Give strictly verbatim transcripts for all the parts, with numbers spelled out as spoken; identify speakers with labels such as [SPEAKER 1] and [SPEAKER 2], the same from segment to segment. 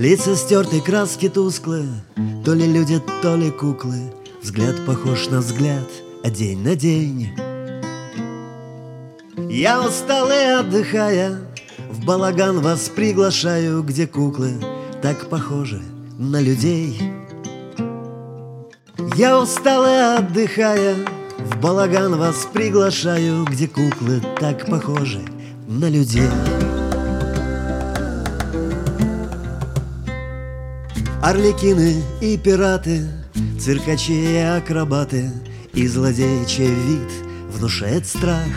[SPEAKER 1] Лица стертой краски тусклые, то ли люди, то ли куклы. Взгляд похож на взгляд, а день на день. Я устал и отдыхая, в балаган вас приглашаю, где куклы так похожи на людей. Я устал и отдыхая, в балаган вас приглашаю, где куклы так похожи на людей. Арлекины и пираты, циркачи и акробаты, и злодеи, чей вид внушает страх.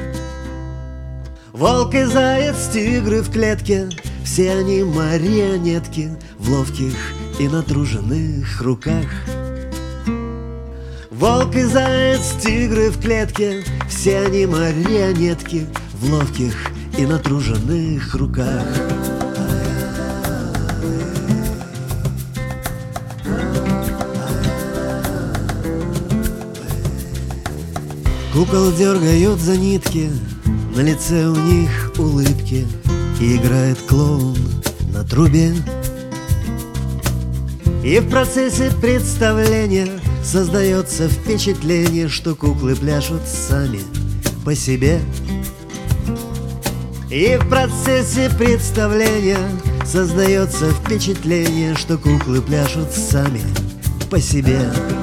[SPEAKER 1] Волк и заяц, тигры в клетке, все они марионетки в ловких и натруженных руках. Волк и заяц, тигры в клетке, все они марионетки в ловких и натруженных руках. Кукол дергают за нитки, на лице у них улыбки, и играет клоун на трубе. И в процессе представления создается впечатление, что куклы пляшут сами по себе. И в процессе представления создается впечатление, что куклы пляшут сами по себе.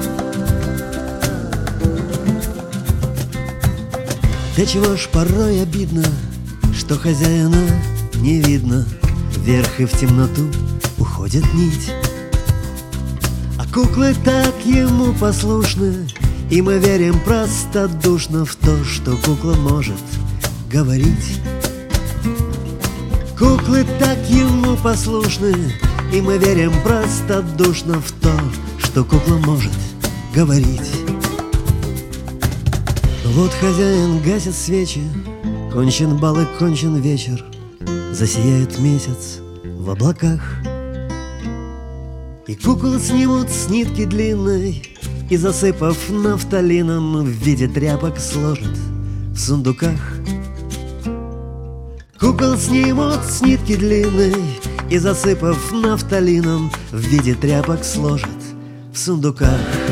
[SPEAKER 1] Да чего ж порой обидно, что хозяина не видно, вверх и в темноту уходит нить. А куклы так ему послушны, и мы верим простодушно в то, что кукла может говорить. Куклы так ему послушны, и мы верим простодушно в то, что кукла может говорить. Вот хозяин гасит свечи, кончен бал и кончен вечер, засияет месяц в облаках. И кукол снимут с нитки длинной, и, засыпав нафталином, в виде тряпок сложат в сундуках. Кукол снимут с нитки длинной, и, засыпав нафталином, в виде тряпок сложат в сундуках.